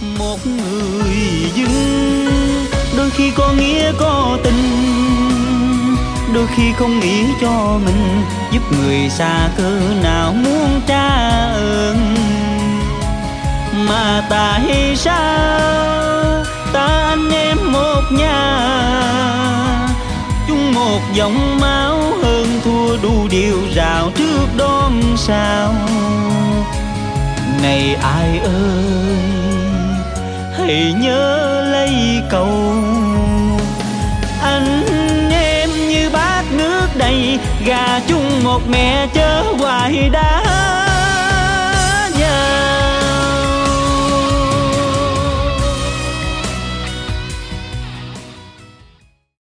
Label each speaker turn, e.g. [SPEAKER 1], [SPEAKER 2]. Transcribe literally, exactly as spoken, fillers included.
[SPEAKER 1] Một người dưng đôi khi có nghĩa có tình, đôi khi không nghĩ cho mình, giúp người xa cỡ nào muốn trả ơn. Mà tại sao ta anh em một nhà, chung một dòng máu, hơn thua đủ điều rào trước đón sao. Này ai ơi, hãy nhớ lấy câu anh em như bát nước đầy, gà chung một mẹ chớ hoài đá